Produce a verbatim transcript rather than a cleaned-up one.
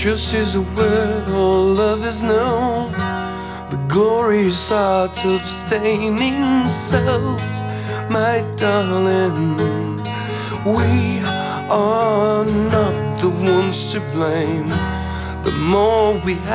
Trust is a word, all love is known. The glorious art of staining selves, my darling. We are not the ones to blame. The more we